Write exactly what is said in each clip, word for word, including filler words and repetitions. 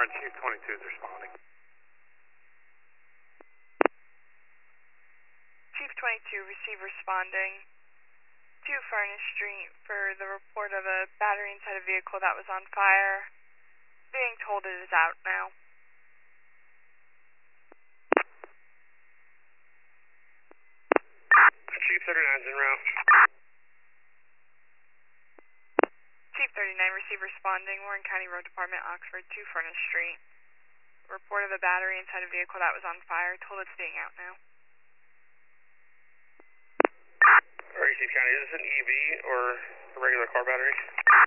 Warren, Chief twenty-two is responding. Chief twenty-two, receive responding to Furnace Street for the report of a battery inside a vehicle that was on fire. Being told it is out now. Chief thirty-nine's en route. Chief thirty-nine, receive responding, Warren County Road Department, Oxford, to Furnace Street. Report of a battery inside a vehicle that was on fire, told it's being out now. Alright, Chief County, is this an E V or a regular car battery?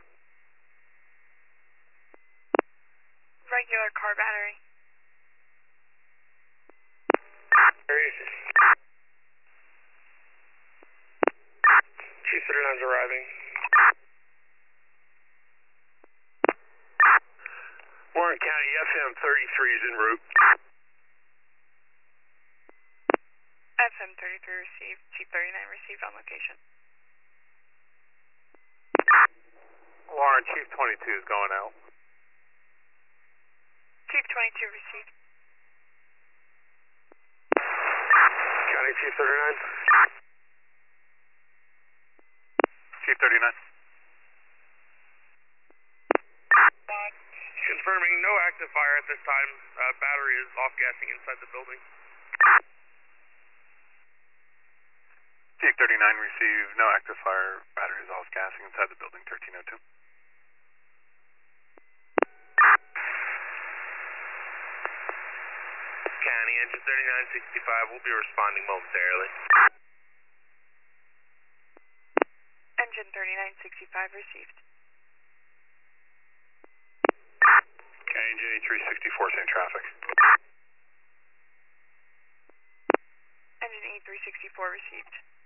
Regular car battery. Area Chief thirty-nine's arriving. Warren County, F M thirty-three is en route. F M thirty-three received. Chief thirty-nine received on location. Warren, Chief twenty-two is going out. Chief twenty-two received. County Chief thirty-nine. Chief thirty-nine. Confirming no active fire at this time. Uh, battery is off gassing inside the building. Chief thirty-nine received no active fire. Battery is off gassing inside the building, thirteen oh two. County, engine thirty-nine sixty-five will be responding momentarily. Engine thirty-nine sixty-five received. County, engine eighty-three sixty-four, same traffic. Engine eighty-three sixty-four received.